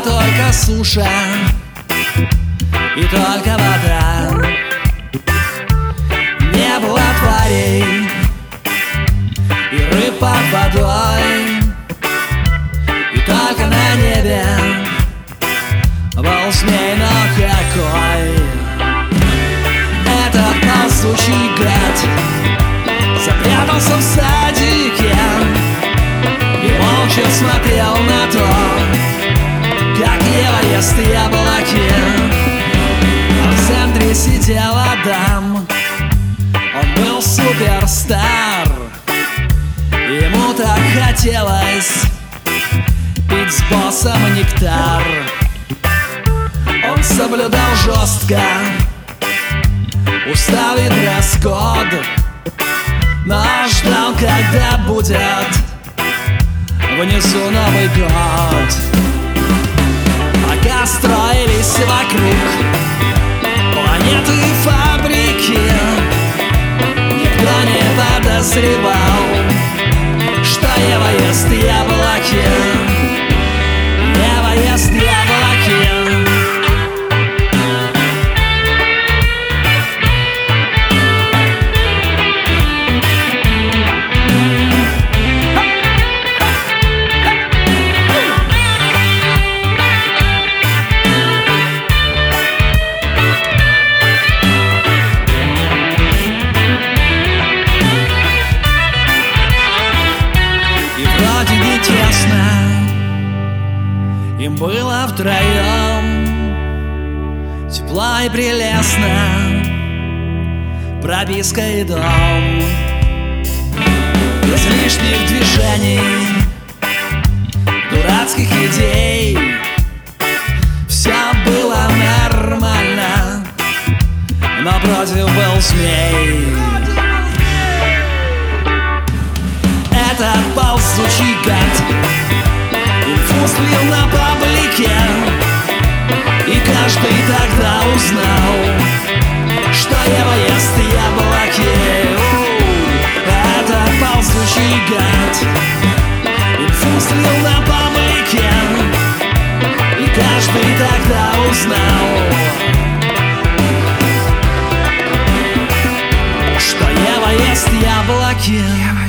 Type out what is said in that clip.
только суша и только вода. Не было тварей и рыб под водой, и только на небе был змей, но какой. Этот ползучий гад запрятался в садике и молча смотрел на то, как Ева ест яблоки. А в центре сидел Адам. Он был суперстар. Ему так хотелось пить с боссом нектар. Он соблюдал жестко устав и дресс-код, но ждал, когда будет внизу Новый год. Пока строились вокруг планеты и фабрики, никто не подозревал, что Ева ест яблоки. Ева ест яблоки. Им было втроем тепло и прелестно, прописка и дом, без лишних движений, дурацких идей. Все было нормально, но против был змей. Этот ползучий гад инфу слил на паблике, и каждый тогда узнал, что Ева ест яблоки. Этот ползучий гад инфу слил на паблике, и каждый тогда узнал, что Ева ест яблоки.